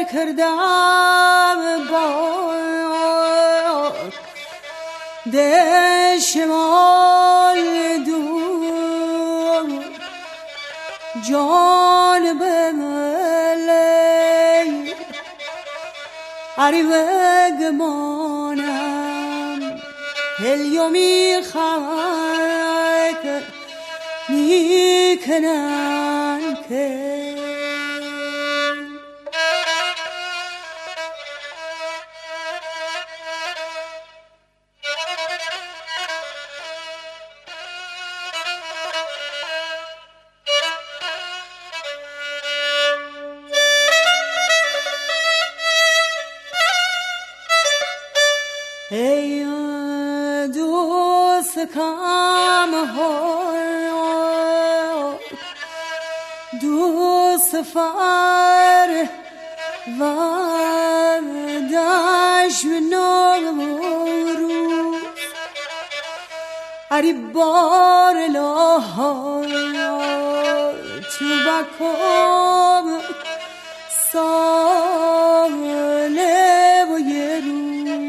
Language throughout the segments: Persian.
کردم با دشمال دور جان بملی عری بگمانم هلیومی خاک میکنن که ای دوست کام ها دوست فر و داش نورو اری بار لاها تو بکم ساله و یه رو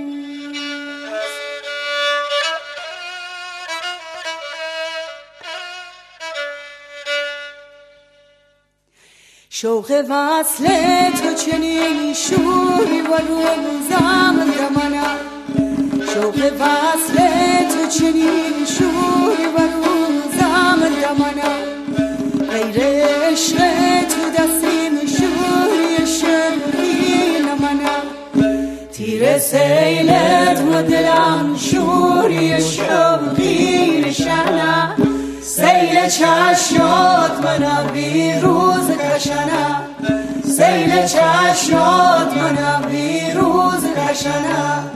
شوق وصل تو چنین شوری و روزم دمانم شوق وصل تو چنین شوری و روزم دمانم غیر عشق تو دستیم شوری شوری نمانم تیر سیلت و دلم شوری شوقی نشانم سیل چشمات منم بیروز کشنم سیل چشمات منم بیروز کشنم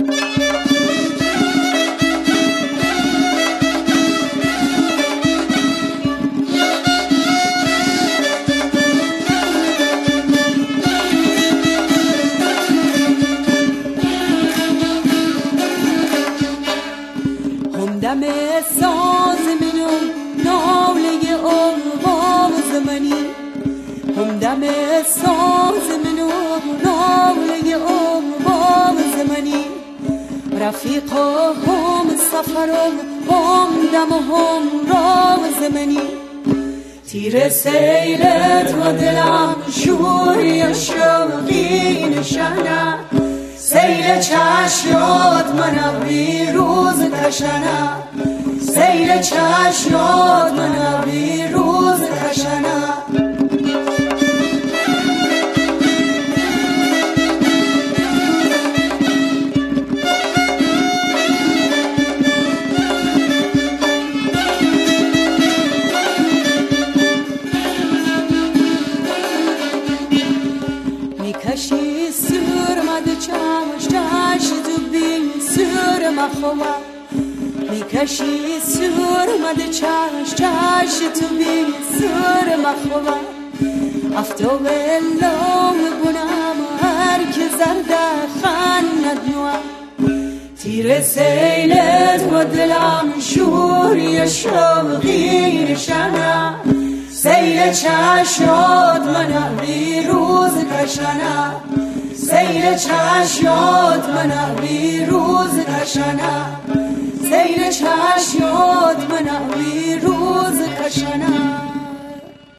همدم ساز منو ناله آواز زمانی همدم ساز منو ناله آواز زمانی رفیقا هم سفرم همدم هم راز زمانی تیر سیلت و دلم شوری شوقی نشانم سیل چشمات منم بیروز کشنم سیل چشمات منم بیروز کشنم میکشی سرمد چمش چش تو بین سرم خوام میکشی سرمد چمش چش تو بین سرم خوام افتاب لام بونم هر که زرده خند نوام تیر سیلت و دلم شوری شوقی نشانم سیل چشمات منم بیروز کشنم سیل چشمات منم بیروز کشنم سیل چشمات منم بیروز کشنم